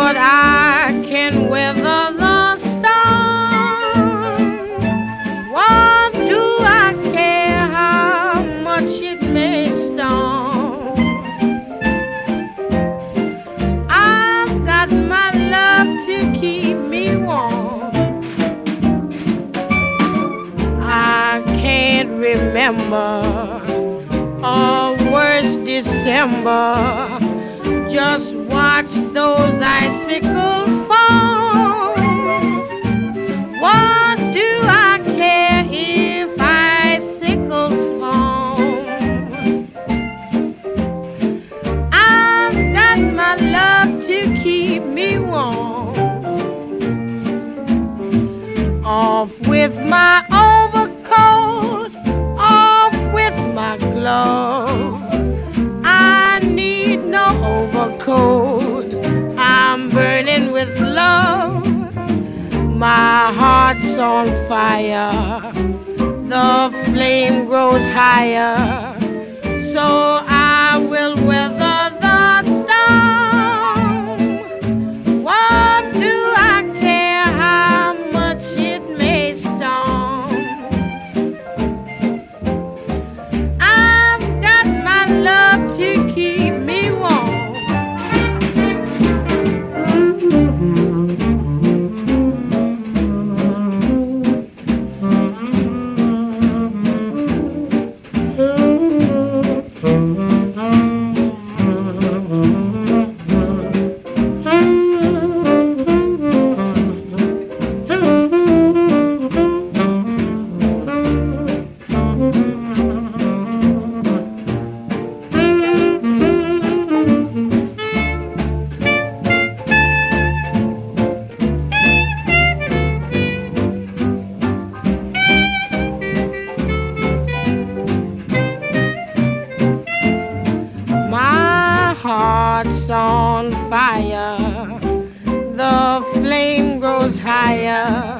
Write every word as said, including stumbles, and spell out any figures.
Lord, I can weather the storm. What do I care how much it may storm? I've got my love to keep me warm. I can't remember a worse December. Just watch those icicles fall. What do I care if icicles fall? I've got my love to keep me warm. Off with my overcoat, off with my gloves. I need no overcoat, I'm burning with love. My heart's on fire, the flame grows higher, so I will weather the storm. What do I care how much it may storm? I've got my love to keep me warm. Heart's on fire, the flame grows higher,